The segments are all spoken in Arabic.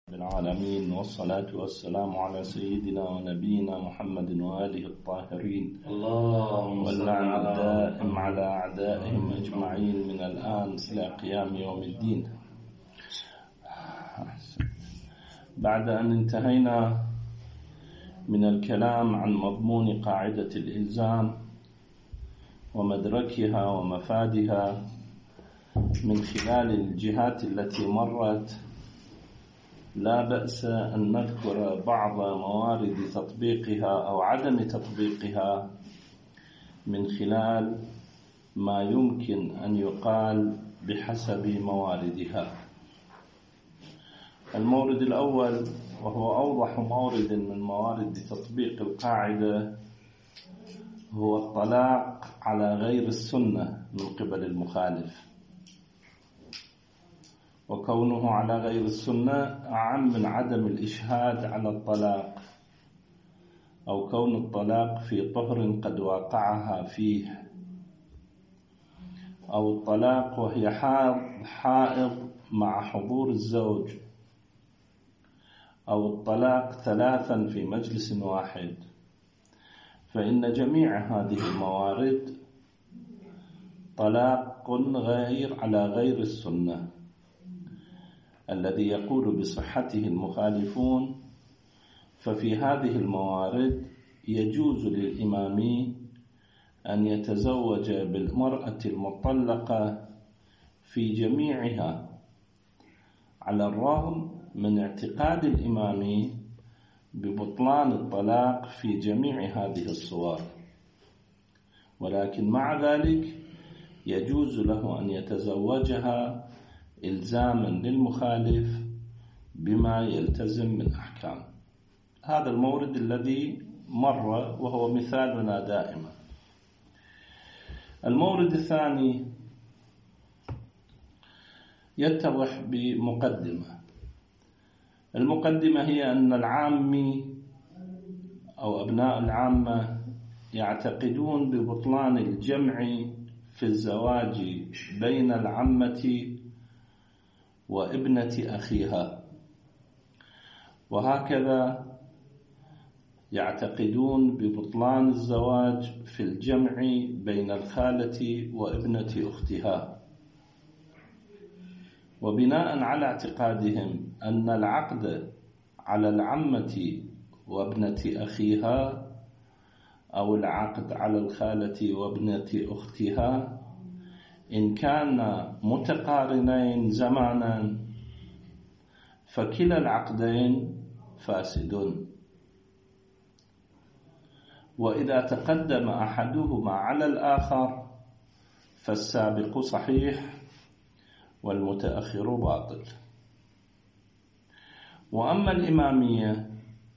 العالمين، والصلاة والسلام على سيدنا ونبينا محمد وآله الطاهرين، واللعن الدائم على أعدائهم أجمعين من الآن إلى قيام يوم الدين. بعد أن انتهينا من الكلام عن مضمون قاعدة الإلزام ومدركها ومفادها من خلال الجهات التي مرت، لا بأس أن نذكر بعض موارد تطبيقها أو عدم تطبيقها من خلال ما يمكن أن يقال بحسب مواردها. المورد الأول، وهو أوضح مورد من موارد تطبيق القاعدة، هو الطلاق على غير السنة من قبل المخالف، وكونه على غير السنة أعم من عدم الإشهاد على الطلاق، أو كون الطلاق في طهر قد واقعها فيه، أو الطلاق وهي حائض مع حضور الزوج، أو الطلاق 3 في مجلس واحد. فإن جميع هذه الموارد طلاق على غير السنة، الذي يقول بصحته المخالفون. ففي هذه الموارد يجوز للإمام أن يتزوج بالمرأة المطلقة في جميعها، على الرغم من اعتقاد الإمام ببطلان الطلاق في جميع هذه الصور، ولكن مع ذلك يجوز له أن يتزوجها إلزاما للمخالف بما يلتزم من أحكام. هذا المورد الذي مر وهو مثالنا دائما. المورد الثاني يتضح بمقدمة. المقدمة هي أن العامي أو أبناء العامة يعتقدون ببطلان الجمع في الزواج بين العمة وابنة أخيها، وهكذا يعتقدون ببطلان الزواج في الجمع بين الخالة وابنة أختها. وبناء على اعتقادهم أن العقد على العمة وابنة أخيها، أو العقد على الخالة وابنة أختها، إن كان متقارنين زمانا فكلا العقدين فاسد، وإذا تقدم أحدهما على الآخر فالسابق صحيح والمتأخر باطل. وأما الإمامية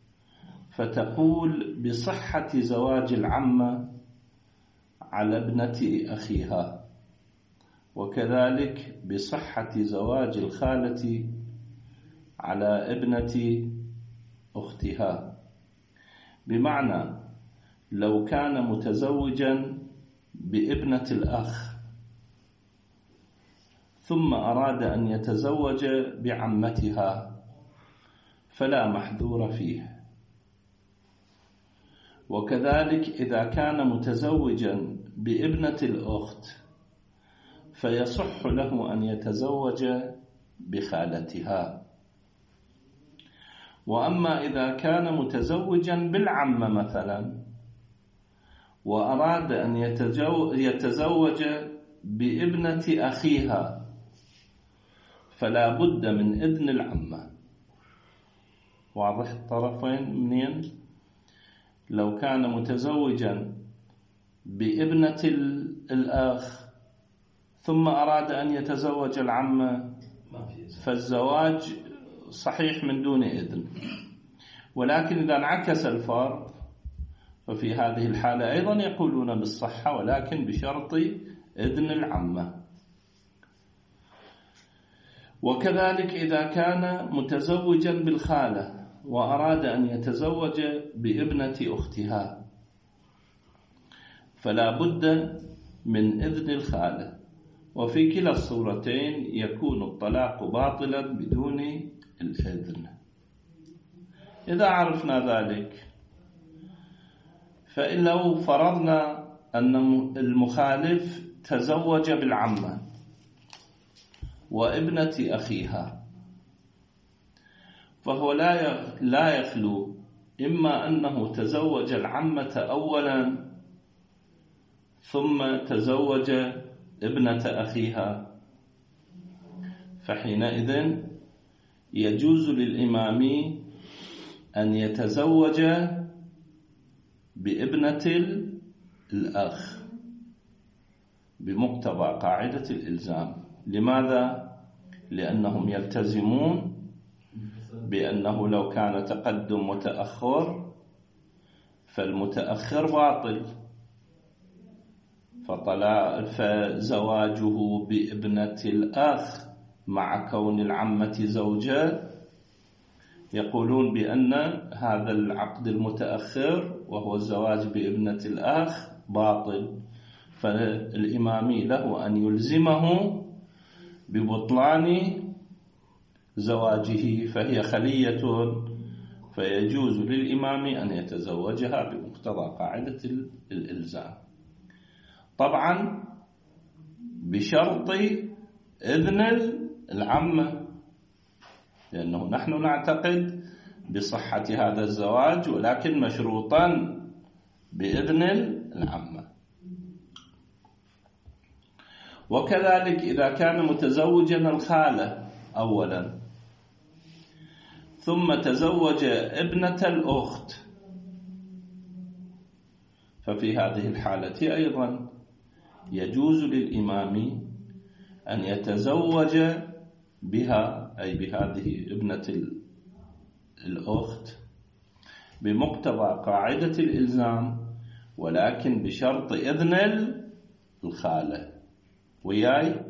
فتقول بصحة زواج العمة على ابنة أخيها، وكذلك بصحة زواج الخالة على ابنة أختها. بمعنى لو كان متزوجا بابنة الأخ ثم أراد أن يتزوج بعمتها فلا محذور فيه، وكذلك إذا كان متزوجا بابنة الأخت فيصح له أن يتزوج بخالتها. وأما إذا كان متزوجا بالعمة مثلا وأراد أن يتزوج بابنة أخيها فلا بد من إذن العمة. واضح الطرفين منين؟ لو كان متزوجا بابنة الأخ ثم أراد أن يتزوج العمة فالزواج صحيح من دون إذن. ولكن إذا انعكس الفرض ففي هذه الحالة أيضا يقولون بالصحة، ولكن بشرط إذن العمة. وكذلك إذا كان متزوجا بالخالة وأراد أن يتزوج بابنة أختها فلا بد من إذن الخالة، وفي كلا الصورتين يكون الطلاق باطلا بدون الإذن. إذا عرفنا ذلك، فإن لو فرضنا أن المخالف تزوج بالعمة وابنة أخيها، فهو لا يخلو إما أنه تزوج العمة أولا ثم تزوج ابنة أخيها، فحينئذ يجوز للإمام أن يتزوج بابنة الأخ بمقتضى قاعدة الإلزام. لماذا؟ لأنهم يلتزمون بأنه لو كان تقدم وتأخر فالمتأخر باطل، فزواجه بابنة الأخ مع كون العمة زوجة يقولون بأن هذا العقد المتأخر وهو الزواج بابنة الأخ باطل، فالإمام له أن يلزمه ببطلان زواجه، فهي خلية، فيجوز للإمام أن يتزوجها بمقتضى قاعدة الإلزام، طبعا بشرط إذن العمة، لأنه نحن نعتقد بصحة هذا الزواج ولكن مشروطا بإذن العمة. وكذلك إذا كان متزوجا الخالة أولا ثم تزوج ابنة الأخت، ففي هذه الحالة أيضا يجوز للإمام أن يتزوج بها، أي بهذه ابنة الأخت بمقتضى قاعدة الإلزام، ولكن بشرط إذن الخالة وياي،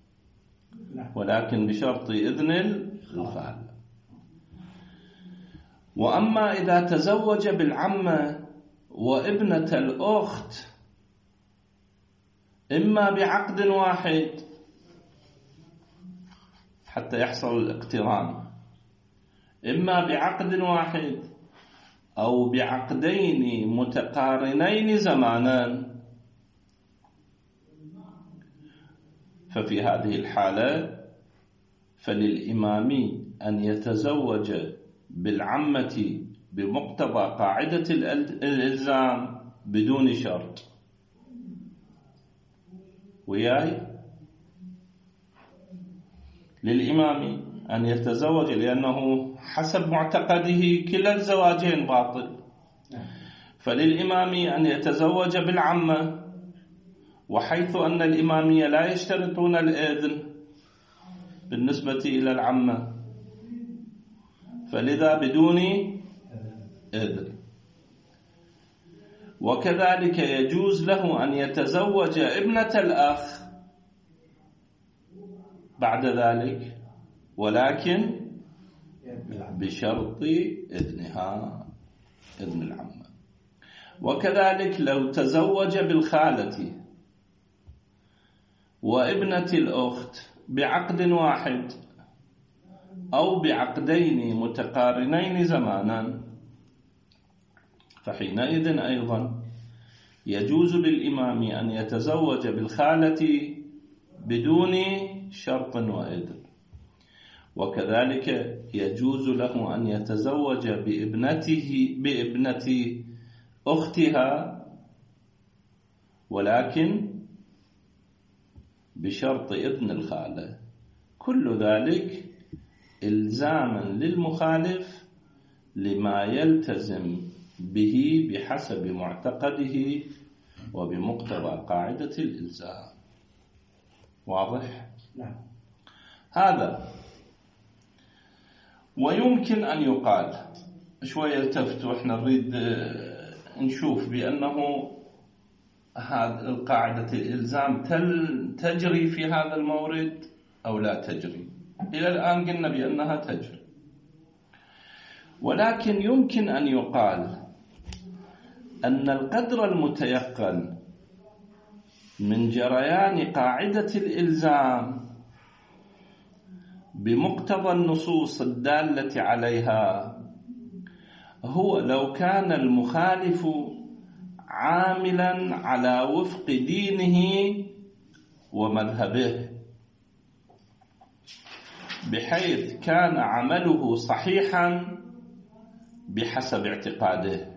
ولكن بشرط إذن الخالة. وأما إذا تزوج بالعمة وابنة الأخت إما بعقد واحد حتى يحصل الاقتران، إما بعقد واحد أو بعقدين متقارنين زمانا، ففي هذه الحالة فللإمام أن يتزوج بالعمة بمقتضى قاعدة الإلزام بدون شرط وياي، للإمام أن يتزوج، لأنه حسب معتقده كلا الزواجين باطل، فللإمام أن يتزوج بالعمة، وحيث أن الإمامية لا يشترطون الإذن بالنسبة إلى العمة، فلذا بدون إذن. وكذلك يجوز له أن يتزوج ابنة الأخ بعد ذلك، ولكن بشرط إذنها، إذن العمة. وكذلك لو تزوج بالخالة وابنة الأخت بعقد واحد أو بعقدين متقارنين زمانا، فحينئذ أيضا يجوز للإمام أن يتزوج بالخالة بدون شرط وإذن. وكذلك يجوز له أن يتزوج بابنة أختها، ولكن بشرط إذن الخالة. كل ذلك إلزاما للمخالف لما يلتزم به بحسب معتقده وبمقتضى قاعدة الإلزام. واضح؟ نعم. هذا. ويمكن أن يقال شوية التفتوا، احنا نريد نشوف بأنه هذه القاعدة الإلزام تجري في هذا المورد أو لا تجري. إلى الآن قلنا بأنها تجري، ولكن يمكن أن يقال أن القدر المتيقن من جريان قاعدة الإلزام بمقتضى النصوص الدالة عليها هو لو كان المخالف عاملا على وفق دينه ومذهبه، بحيث كان عمله صحيحا بحسب اعتقاده،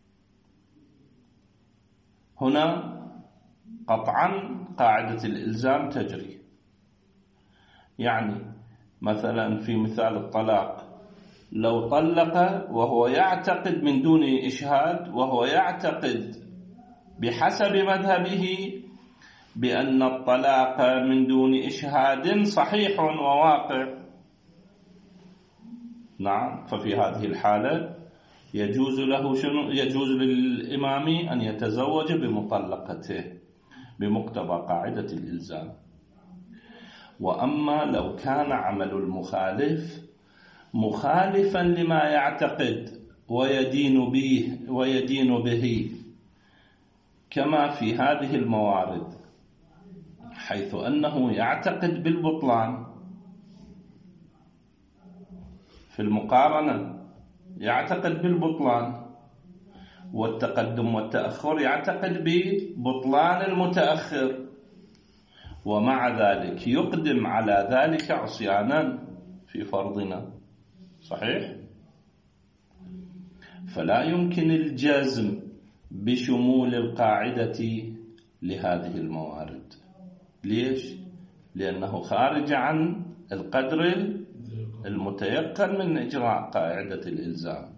هنا قطعا قاعدة الإلزام تجري. يعني مثلا في مثال الطلاق، لو طلق وهو يعتقد من دون إشهاد، وهو يعتقد بحسب مذهبه بأن الطلاق من دون إشهاد صحيح وواقع، نعم، ففي هذه الحالة يجوز له يجوز للإمام أن يتزوج بمطلقته بمقتضى قاعدة الإلزام. وأما لو كان عمل المخالف مخالفا لما يعتقد ويدين به كما في هذه الموارد، حيث أنه يعتقد بالبطلان في المقارنة، يعتقد بالبطلان، والتقدم والتأخر يعتقد ببطلان المتأخر، ومع ذلك يقدم على ذلك عصيانا في فرضنا، صحيح؟ فلا يمكن الجزم بشمول القاعدة لهذه الموارد. ليش؟ لأنه خارج عن القدر المتيقن من إجراء قاعدة الإلزام.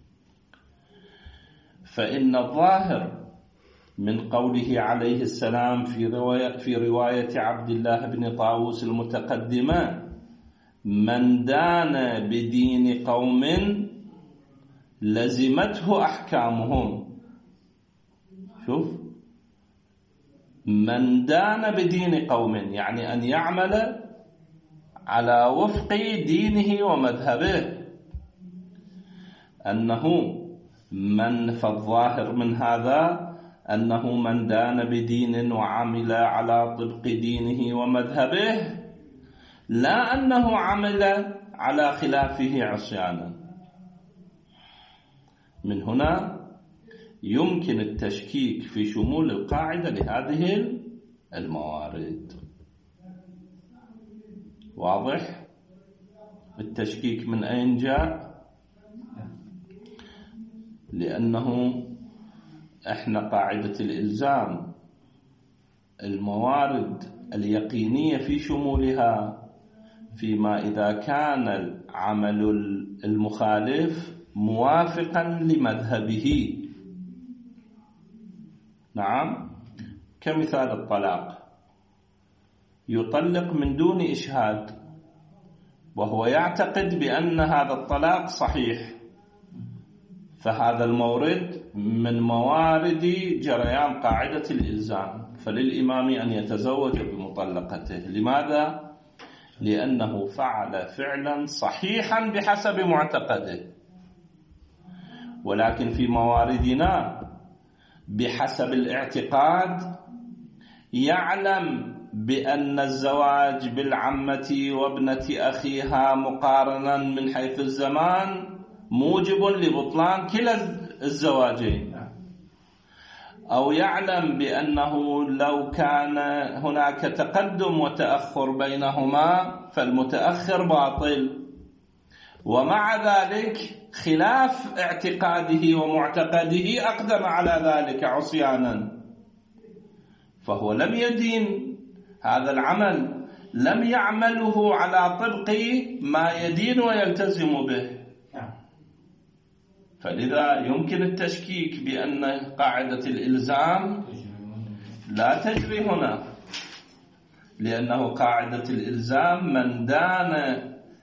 فإن الظاهر من قوله عليه السلام في رواية عبد الله بن طاووس المتقدمة: من دان بدين قوم لزمته أحكامهم. شوف، من دان بدين قوم يعني أن يعمل على وفق دينه ومذهبه، فالظاهر من هذا أنه من دان بدين وعمل على طبق دينه ومذهبه، لا أنه عمل على خلافه عصيانا. من هنا يمكن التشكيك في شمول القاعدة لهذه الموارد. واضح؟ التشكيك من أين جاء؟ لأنه احنا قاعدة الإلزام الموارد اليقينية في شمولها فيما إذا كان العمل المخالف موافقا لمذهبه. نعم، كمثال الطلاق، يطلق من دون إشهاد وهو يعتقد بأن هذا الطلاق صحيح، فهذا المورد من موارد جريان قاعدة الإلزام، فللإمام أن يتزوج بمطلقته. لماذا؟ لأنه فعل فعلا صحيحا بحسب معتقده. ولكن في مواردنا بحسب الاعتقاد يعلم بأن الزواج بالعمة وابنة أخيها مقارنا من حيث الزمان موجب لبطلان كلا الزواجين، أو يعلم بأنه لو كان هناك تقدم وتأخر بينهما فالمتأخر باطل، ومع ذلك خلاف اعتقاده ومعتقده أقدم على ذلك عصيانا، فهو لم يدين هذا العمل، لم يعمله على طبق ما يدين ويلتزم به. فلذا يمكن التشكيك بأن قاعدة الإلزام لا تجري هنا، لأنه قاعدة الإلزام من دان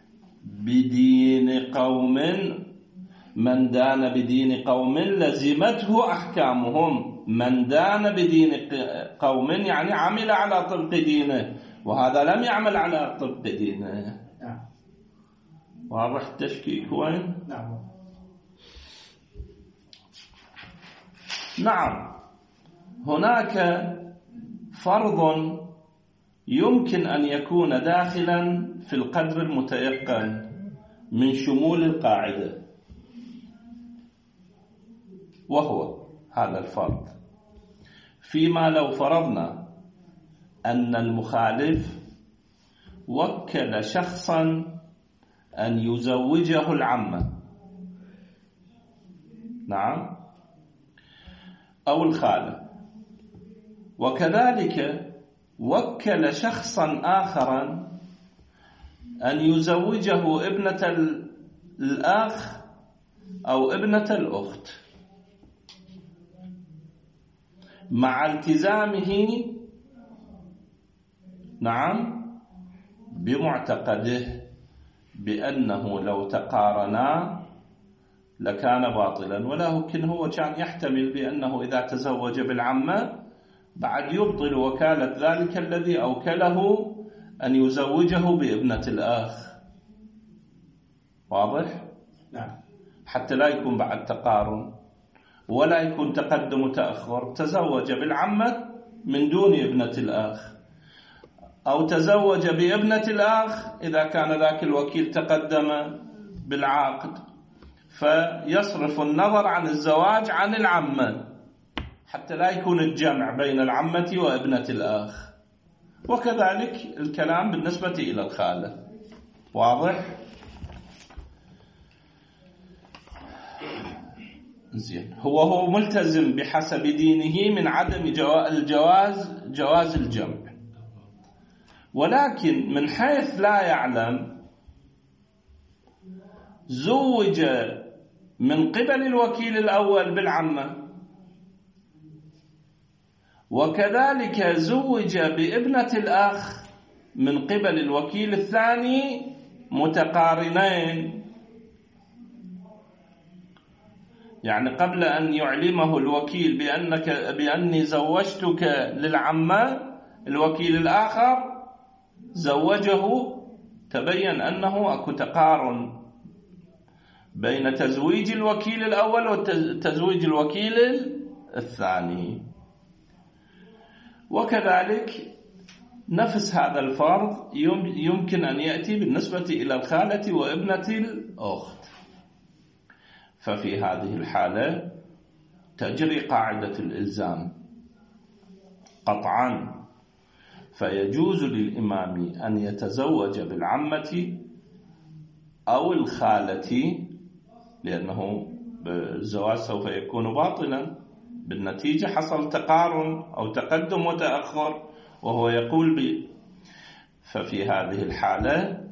بدين قوم لزمته أحكامهم. من دان بدين قوم يعني عمل على طبق دينه، وهذا لم يعمل على طبق دينه. واضح التشكيك وين؟ نعم، هناك فرض يمكن أن يكون داخلا في القدر المتيقن من شمول القاعدة، وهو هذا الفرض. فيما لو فرضنا أن المخالف وكل شخصا أن يزوجه العمة، نعم، أو الخالة، وكذلك وكل شخصا آخرا أن يزوجه ابنة الأخ أو ابنة الأخت، مع التزامه، نعم، بمعتقده بأنه لو تقارنا لكان باطلا، ولكن هو كان يحتمل بأنه إذا تزوج بالعمة بعد يبطل وكالة ذلك الذي أوكله أن يزوجه بابنة الأخ. واضح؟ نعم. حتى لا يكون بعد تقارن ولا يكون تقدم وتأخر. تزوج بالعمة من دون ابنة الأخ، أو تزوج بابنة الأخ إذا كان ذاك الوكيل تقدم بالعقد، فيصرف النظر عن الزواج عن العمة حتى لا يكون الجمع بين العمة وابنة الأخ. وكذلك الكلام بالنسبة إلى الخالة. واضح؟ زين. هو ملتزم بحسب دينه من عدم جواز الجمع، ولكن من حيث لا يعلم زوج من قبل الوكيل الأول بالعمة، وكذلك زوج بابنة الأخ من قبل الوكيل الثاني متقارنين. يعني قبل أن يعلمه الوكيل بأني زوجتك للعمة، الوكيل الآخر زوجه، تبين أنه أكو تقارن بين تزويج الوكيل الأول وتزويج الوكيل الثاني. وكذلك نفس هذا الفرض يمكن أن يأتي بالنسبة إلى الخالة وابنة الأخت. ففي هذه الحالة تجري قاعدة الإلزام قطعا، فيجوز للإمام أن يتزوج بالعمة أو الخالة، لأنه الزواج سوف يكون باطلا، بالنتيجة حصل تقارن أو تقدم وتأخر، وهو يقول ففي هذه الحالة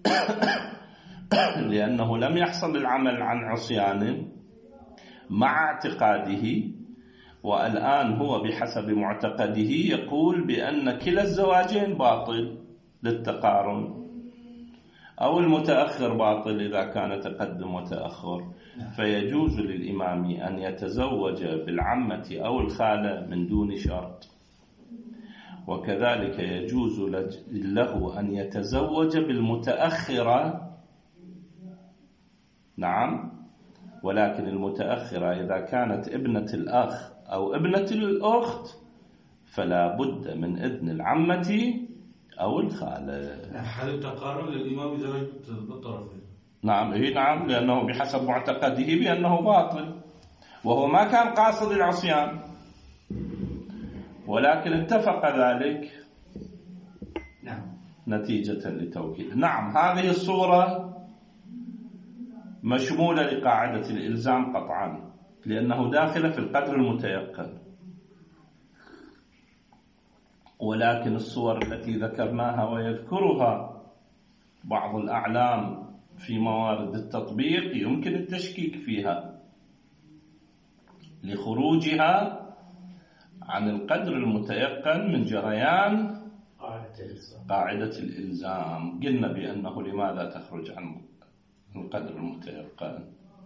لأنه لم يحصل العمل عن عصيان مع اعتقاده، والآن هو بحسب معتقده يقول بأن كلا الزواجين باطل للتقارن، أو المتأخر باطل إذا كان تقدم وتأخر. فيجوز للإمام أن يتزوج بالعمة أو الخالة من دون شرط، وكذلك يجوز له أن يتزوج بالمتأخرة، نعم، ولكن المتأخرة إذا كانت ابنة الأخ أو ابنة الأخت فلا بد من إذن العمة أو الخالة. حال التقارن للإمام زواج بالطرفين. نعم، نعم، لأنه بحسب معتقده بأنه باطل، وهو ما كان قاصد العصيان، ولكن اتفق ذلك نتيجة لتوكيد. نعم، هذه الصورة مشمولة لقاعدة الإلزام قطعا، لأنه داخل في القدر المتيقن. ولكن الصور التي ذكرناها ويذكرها بعض الأعلام في موارد التطبيق يمكن التشكيك فيها لخروجها عن القدر المتيقن من جريان قاعدة الإلزام. قلنا بأنه لماذا تخرج عن القدر المتيقن؟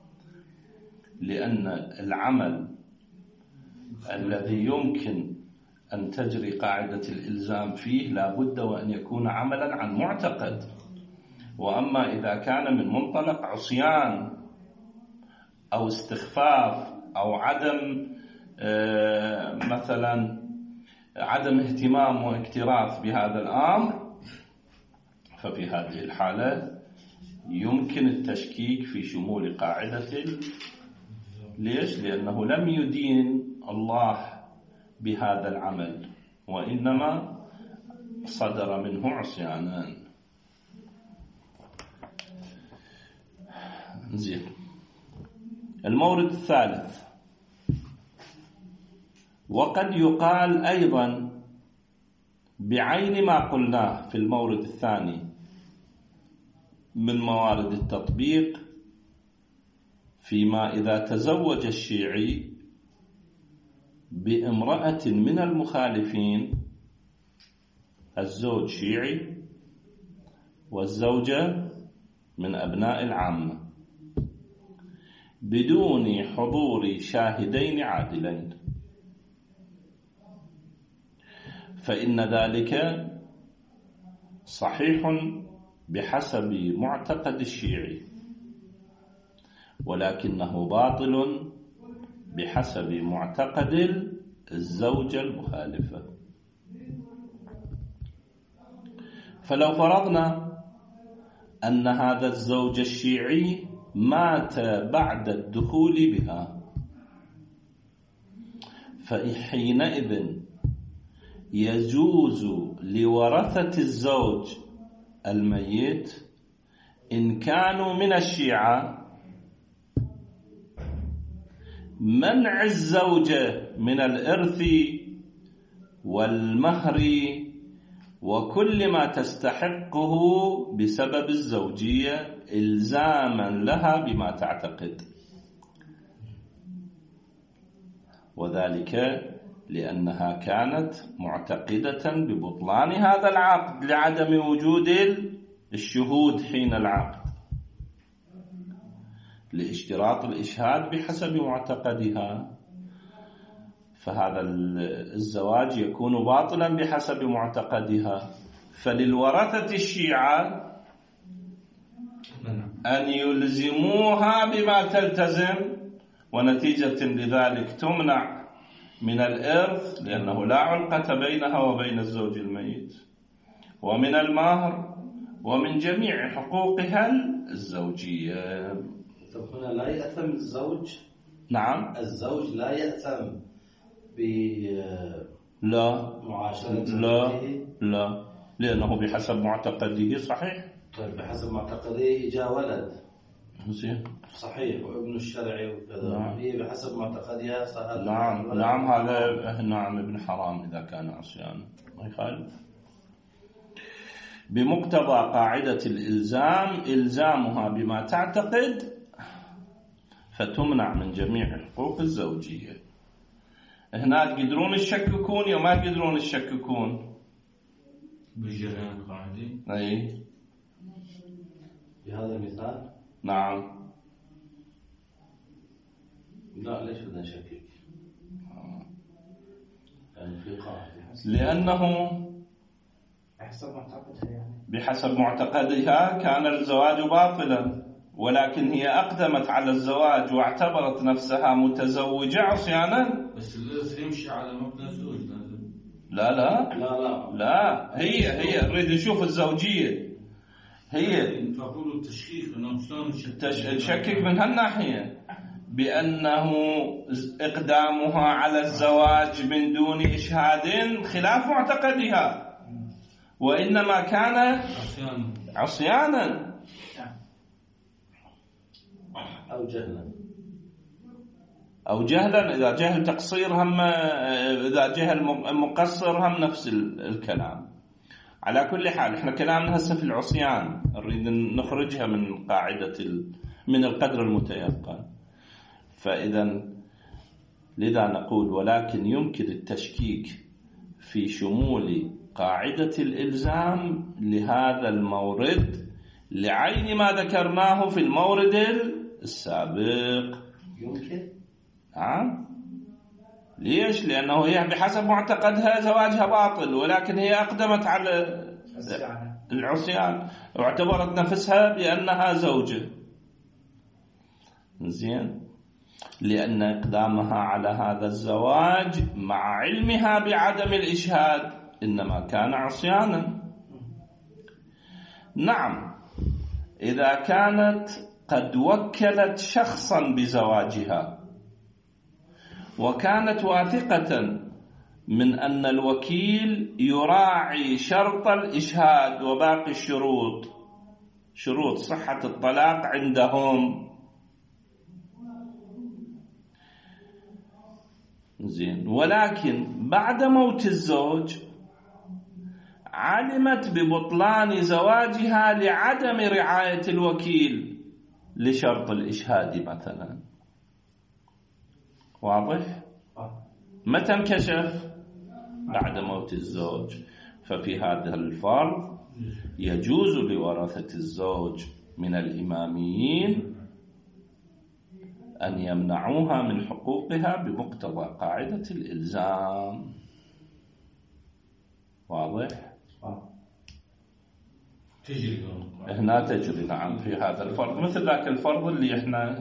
لأن العمل الذي يمكن أن تجري قاعدة الإلزام فيه لا بد وأن يكون عملا عن معتقد. وأما إذا كان من منطلق عصيان أو استخفاف أو عدم مثلا عدم اهتمام واكتراث بهذا الأمر، ففي هذه الحالة يمكن التشكيك في شمول قاعدة ليش؟ لأنه لم يدين الله بهذا العمل، وإنما صدر منه عصيانان. زين. المورد الثالث، وقد يقال أيضا بعين ما قلناه في المورد الثاني من موارد التطبيق، فيما إذا تزوج الشيعي بامرأة من المخالفين، الزوج شيعي والزوجة من أبناء العامة، بدون حضور شاهدين عادلين، فإن ذلك صحيح بحسب معتقد الشيعي، ولكنه باطل بحسب معتقد الزوجة المخالفة. فلو فرضنا أن هذا الزوج الشيعي مات بعد الدخول بها، فحينئذ يجوز لورثة الزوج الميت إن كانوا من الشيعة منع الزوجة من الإرث والمهر وكل ما تستحقه بسبب الزوجية إلزاما لها بما تعتقد، وذلك لأنها كانت معتقدة ببطلان هذا العقد لعدم وجود الشهود حين العقد، لاشتراط الإشهاد بحسب معتقدها، فهذا الزواج يكون باطلا بحسب معتقدها. فللورثة الشيعة أن يلزموها بما تلتزم، ونتيجة لذلك تمنع من الإرث لأنه لا علاقة بينها وبين الزوج الميت، ومن المهر، ومن جميع حقوقها الزوجية. هنا لا يأثم الزوج؟ نعم، الزوج لا يأثم بمعاشرة لا، لأنه بحسب معتقده صحيح. طيب بحسب معتقده جاء ولد زين صحيح وابن الشرعي وكذا، نعم. هي بحسب معتقدها صار نعم هذا نعم ابن حرام إذا كان عصيانا ما يخالف. بمقتضى قاعدة الإلزام إلزامها بما تعتقد، فتمنع من جميع حقوق الزوجية. هناك يقدرون يشككون وما يقدرون يشككون بالجريان القاعدي. أي بهذا المثال نعم. لا ليش بدنا نشكك؟ يعني في قاعدة لأنه بحسب معتقدها كان الزواج باطلا، ولكن هي أقدمت على الزواج واعتبرت نفسها متزوجة عصيانا. بس الإرث يمشي على مبنى الزوج. لا هي نريد نشوف الزوجية. هي تقول التشكيك انه شلون تشكك من هالناحية بأنه إقدامها على الزواج من دون إشهاد خلاف معتقدها، وإنما كان عصيانا أو جهلا. إذا جهل تقصير هم، إذا جهل مقصر هم نفس الكلام. على كل حال احنا كلامنا هسه في العصيان، نريد نخرجها من قاعدة من القدر المتيقن. فإذا لذا نقول ولكن يمكن التشكيك في شمول قاعدة الإلزام لهذا المورد لعين ما ذكرناه في المورد السابق. يمكن؟ نعم. ليش؟ لأنه هي بحسب معتقدها زواجها باطل، ولكن هي أقدمت على العصيان واعتبرت نفسها بأنها زوجة. زين، لأن إقدامها على هذا الزواج مع علمها بعدم الإشهاد إنما كان عصيانا. نعم، إذا كانت قد وكلت شخصا بزواجها وكانت واثقة من أن الوكيل يراعي شرط الإشهاد وباقي الشروط، شروط صحة الطلاق عندهم. زين. ولكن بعد موت الزوج علمت ببطلان زواجها لعدم رعاية الوكيل لشرط الإشهاد مثلا. واضح؟ متى انكشف؟ بعد موت الزوج. ففي هذا الفرض يجوز لورثة الزوج من الإماميين أن يمنعوها من حقوقها بمقتضى قاعدة الإلزام. واضح؟ تجري هنا تجري. نعم، في هذا الفرض مثل ذاك الفرض اللي احنا.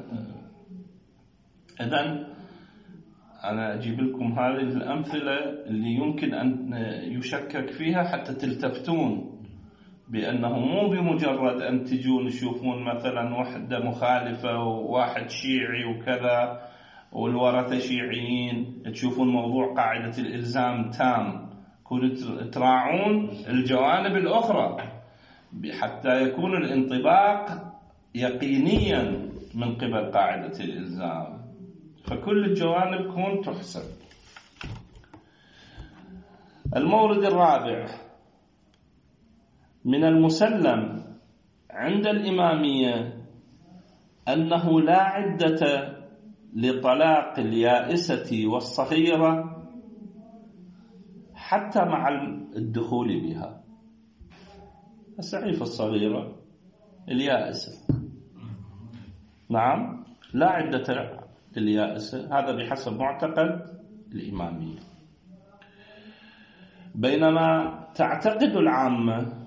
إذن أنا أجيب لكم هذه الأمثلة اللي يمكن أن يشكك فيها حتى تلتفتون بأنه مو بمجرد أن تجون تشوفون مثلا وحدة مخالفة وواحد شيعي وكذا والورثة شيعيين تشوفون موضوع قاعدة الإلزام تام، كنتوا تراعون الجوانب الأخرى حتى يكون الانطباق يقينيا من قبل قاعدة الإلزام. فكل الجوانب كون تحسب. المورد الرابع: من المسلم عند الإمامية أنه لا عدة لطلاق اليائسة والصغيرة حتى مع الدخول بها. السعيفة الصغيرة اليائسة، نعم، لا عدة لليائسة، هذا بحسب معتقد الإمامية. بينما تعتقد العامة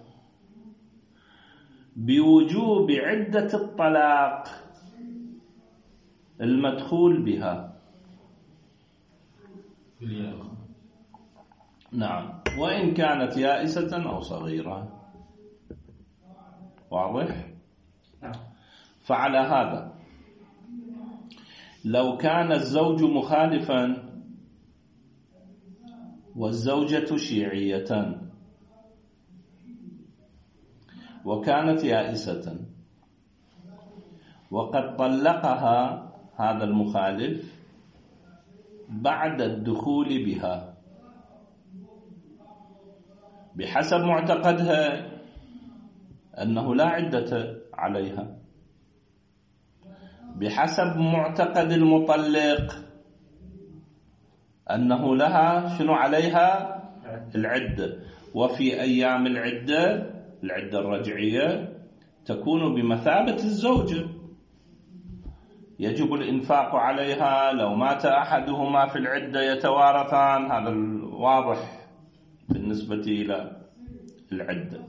بوجوب عدة الطلاق المدخول بها. نعم، وإن كانت يائسة أو صغيرة. واضح؟ فعلى هذا لو كان الزوج مخالفا والزوجة شيعية وكانت يائسة وقد طلقها هذا المخالف بعد الدخول بها بحسب معتقدها أنه لا عدة عليها، بحسب معتقد المطلق أنه لها شنو عليها؟ العدة. وفي أيام العدة الرجعية تكون بمثابة الزوجة، يجب الإنفاق عليها، لو مات أحدهما في العدة يتوارثان، هذا واضح بالنسبة إلى العدة.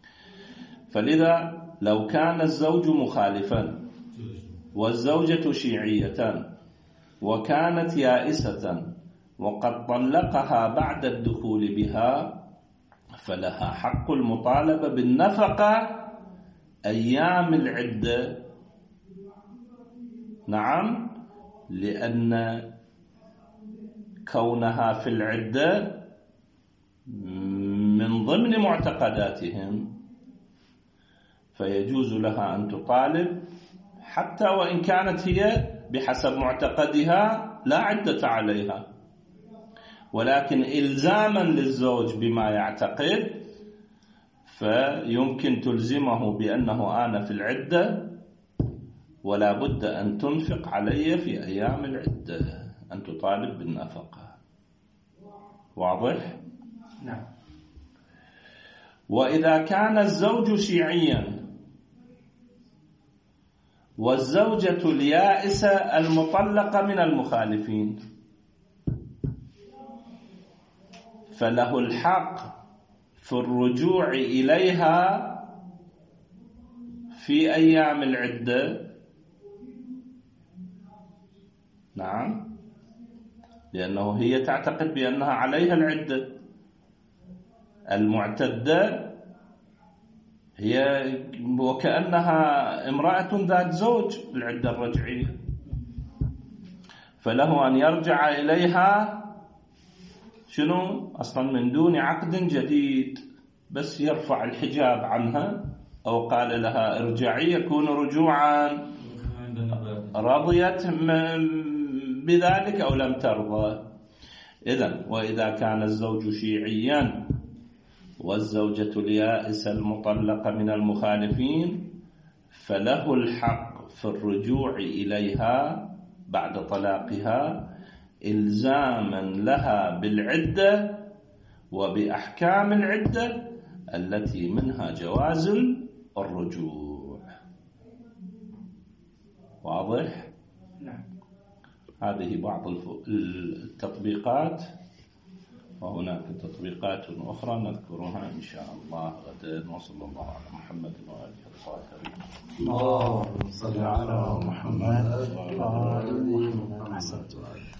فلذا لو كان الزوج مخالفا والزوجة شيعية وكانت يائسة وقد طلقها بعد الدخول بها فلها حق المطالبة بالنفقة أيام العدة. نعم، لأن كونها في العدة من ضمن معتقداتهم، فيجوز لها أن تطالب حتى وإن كانت هي بحسب معتقدها لا عدة عليها، ولكن إلزاما للزوج بما يعتقد فيمكن تلزمه بأنه آن في العدة ولا بد أن تنفق علي في أيام العدة، أن تطالب بالنفقة. واضح؟ نعم. وإذا كان الزوج شيعيا والزوجة اليائسة المطلقة من المخالفين فله الحق في الرجوع إليها في أيام العدة. نعم، لأنه هي تعتقد بأنها عليها العدة. المعتدة هي وكأنها امرأة ذات زوج، العدة الرجعية. فله أن يرجع إليها شنو أصلا من دون عقد جديد، بس يرفع الحجاب عنها أو قال لها ارجعي يكون رجوعا، رضيت بذلك أو لم ترضى. إذن وإذا كان الزوج شيعيا والزوجة اليائسة المطلقة من المخالفين فله الحق في الرجوع إليها بعد طلاقها إلزاما لها بالعدة وبأحكام العدة التي منها جواز الرجوع. واضح؟ نعم. هذه بعض التطبيقات، وهناك تطبيقات أخرى نذكرها إن شاء الله غدا. وصلى الله على محمد وآله الطاهرين. اللهم صل على محمد وآل محمد.